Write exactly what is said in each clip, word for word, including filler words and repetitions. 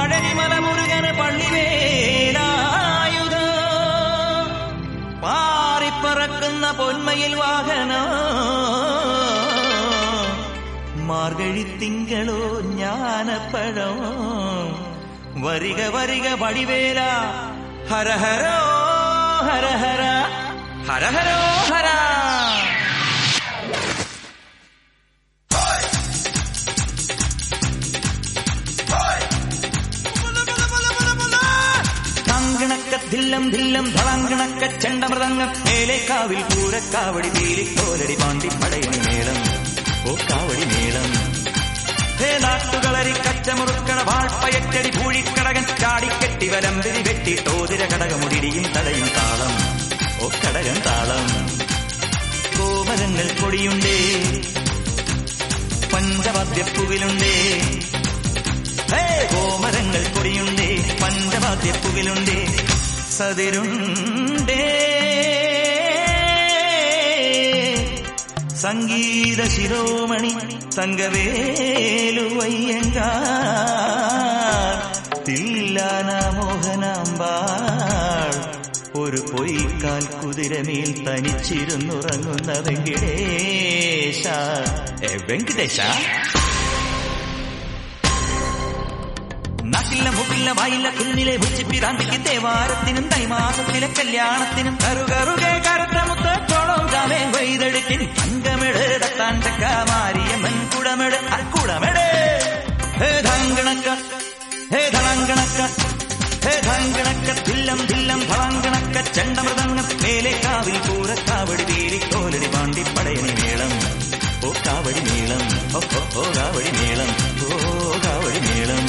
പഴനിമല മുരുകന് പള്ളിവേലായുധ പാറിപ്പറക്കുന്ന പൊന്മയിൽ വാഹനം മാർഗഴിത്തിങ്കളോ ജ്ഞാനപ്പഴം വരിക വരിക വടിവേല ഹരഹരോ ഹരഹര ഹരഹരോ ഹര ധില്ലം ധില്ലം ധളാങ്കണക്ക ചെണ്ടമൃതങ്ങം മേലേക്കാവിൽ പൂരക്കാവടി വീലിക്കോലടി പാണ്ടി പടയണി മേളം ഓ കാവടി മേളം ഹേ നാട്ടുകളരി കച്ചമുറുക്കണ വാൾപ്പയറ്റടി പൂഴിക്കടകൻ ചാടിക്കെട്ടി വരമ്പിരി വെട്ടി തോതിര കടകമുടിയും തടയും താളം ഓ കടകൻ താളം കോമരങ്ങൾ കൊടിയുണ്ടേ പഞ്ചവാദ്യപ്പുവിലുണ്ടേ ഹേ കോമരങ്ങൾ കൊടിയുണ്ടേ പഞ്ചവാദ്യപ്പുവിലുണ്ടേ സതിരുണ്ടേ സംഗീത ശിരോമണി തങ്കവേലുവയ്യങ്കാർ തില്ലാന മോഹനാമ്പാൾ ഒരു പൊയ്ക്കാൽ കുതിരമേൽ തനിച്ചിരുന്നുറങ്ങുന്ന വെങ്കിടേശ വെങ്കിടേശ നാട്ടില്ല മുക്കില്ല വായില്ല കുന്നിലെ ഉച്ചിപ്പിരാന്തിക്ക് ദേവാരത്തിനും തൈമാസത്തിലെ കല്യാണത്തിനും കറുകറുകെ കറുത്ത മുത്തോളം കാമേ കൊയ്തെടുക്കിന് തങ്കമിടത്താൻ ചക്കമാരിയമ്മൻ കുടമെട് അക്കുടമെട് ഹേ ധങ്കണക്ക ഹേ ധളങ്കണക്ക ഹേ ധങ്കണക്ക ധില്ലം ധില്ലം ധളങ്കണക്ക ചെണ്ടമൃതങ്ങം മേലേക്കാവിൽ പൂരക്കാവടി വീലിക്കോലടി പാണ്ടി പടയണി മേളം ഓ കാവടി മേളം ഓ ഓ കാവടി മേളം ഓ കാവടി മേളം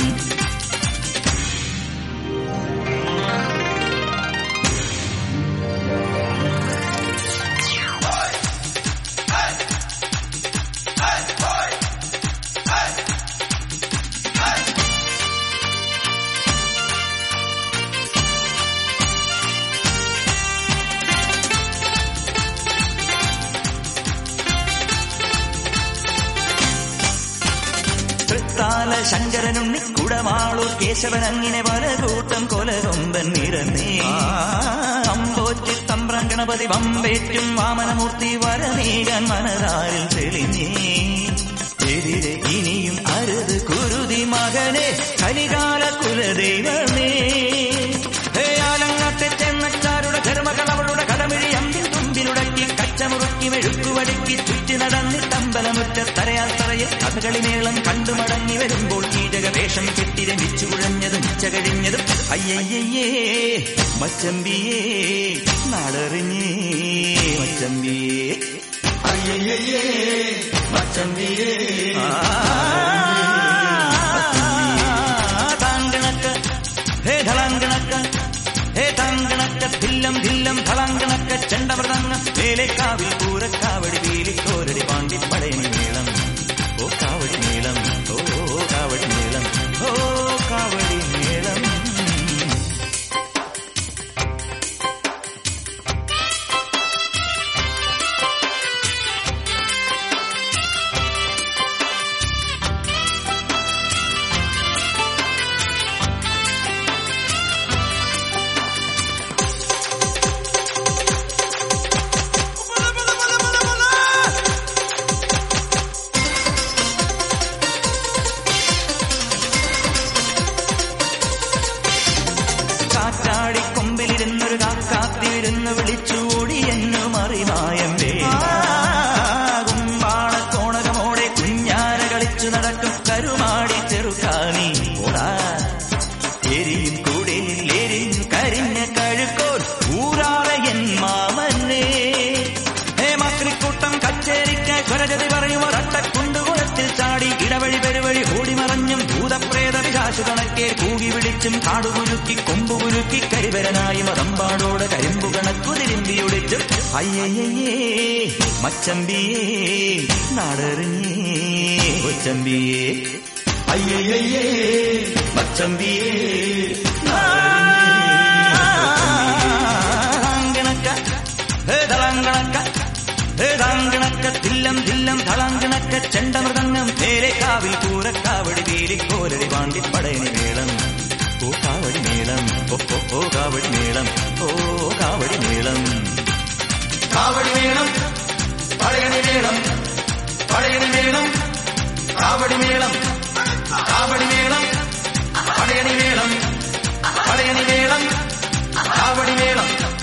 ശങ്കരനുണ്ണി കുടമാളൂർ കേശവനങ്ങിനെ പലകൂട്ടം കൊലകൊമ്പൻ നിരന്നേ അമ്പോറ്റി തമ്പ്രം ഗണപതി വമ്പേറ്റും വാമനമൂർത്തി വരനീകാൻ മനതാരിൽ തെളിഞ്ഞേ എതിരെ ഇനിയും അരുത് കുരുതി മകനെ കലികാല കുലദൈവമേ ഹേ ആലങ്ങാട്ടെ ചെന്നച്ചാരുടെ ധർമ്മകൾ അവളുടെ കടമിഴി അമ്പിൽ തുമ്പിലുടക്കി കച്ചമുറുക്കി മെഴുക്കുവടുക്കി ചുറ്റി നടന്നി തമ്പലമുറ്റ തറയാൽ തറയിൽ കഥകളിമേളം കണ്ടു മടങ്ങി വരുമ്പോൾ കീടകവേഷം കെട്ടി രമിച്ചു കുഴഞ്ഞതും ഉച്ച കഴിഞ്ഞതും അയ്യയ്യേ മച്ചമ്പിയേ നാടറിഞ്ഞേ മച്ചമ്പിയേ അയ്യയ്യേ മച്ചമ്പിയേ താങ്കണക്ക ഹേ ധളാങ്കണക്ക ഹേ താങ്കണക്ക ധില്ലം ധില്ലം ധളാങ്കണക്ക ചെണ്ടമൃതങ്ങ മേലേക്കാവിൽ പൂരക്കാവടി വീലിക്കോലടി പാണ്ടി പടയണി മേളം ഓ കാവടി മേളം ഓ കാവടി മേളം ഓ കാവടി മേളം കൊമ്പിലിരുന്നൊരു കാക്കാത്തിരുന്ന് വിളിച്ചു ഓടി എന്നു മറിമായം കുമ്പാളക്കോണകമോടെ കുഞ്ഞാന കളിച്ചു നടക്കും കരുമാടി ചെറുക്കാനി ഓടാ എരിയും കൂടയിൽ എരിയും കരിഞ്ഞ കഴുക്കോൽ ഊരാളയൻ മാമന്നേ ഹേ മക്രിക്കൂട്ടം കച്ചേരിക്ക് സ്വരജതി പറയും ഒരട്ടക്കുണ്ടുകുളത്തിൽ ചാടി ഇടവഴി പെരുവഴി ഓടിമറഞ്ഞും ഭൂതപ്രേത വികാശു കണക്കെ കൂകി വിളിച്ചും കാടുകുരുക്കി കൊമ്പുകുരുക്കി കരിവരനായി മതമ്പാടോട് കരിമ്പു കണക്കു തിരുമ്പിയൊടിച്ചും അയ്യയ്യേ മച്ചമ്പിയേ നാടറിഞ്ഞേ കൊച്ചമ്പിയേ അയ്യയ്യേ മച്ചമ്പിയേ നാടറിഞ്ഞേ ഹേ ധളാങ്കണക്ക ഹേ ധാങ്കണക്ക തില്ലം തില്ലം ധളാങ്കണക്ക ചെണ്ടമൃതങ്ങം മേലേക്കാവിൽ പൂരക്കാവടി വീലിക്കോലടി പാണ്ടി പടയണി മേളം കാവടി മേളം പടയണി മേളം പടയണി മേളം കാവടി മേളം കാവടി മേളം പടയണി മേളം പടയണി മേളം കാവടി മേളം